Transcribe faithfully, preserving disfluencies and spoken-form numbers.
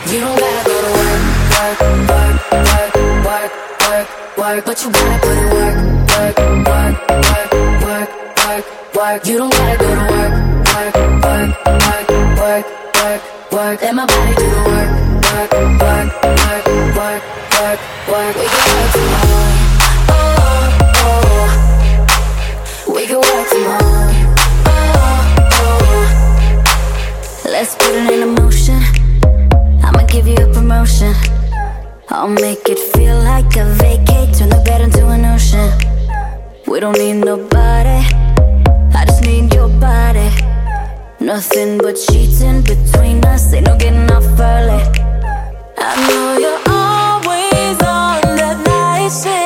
You don't gotta go to work, work, work, work, work, work, work, but you gotta put in work, work, work, work, work, work, work. You don't gotta go to work, work, work, work, work, work, work. Let my body do the work, work, work, work, work, work, work. We can work from home, oh, oh. We can work from home, oh, oh. Let's put it in motion. I'ma give you a promotion. I'll make it feel like a vacate. Turn the bed into an ocean. We don't need nobody, I just need your body. Nothing but sheets in between us. Ain't no getting off early. I know you're always on that night shift.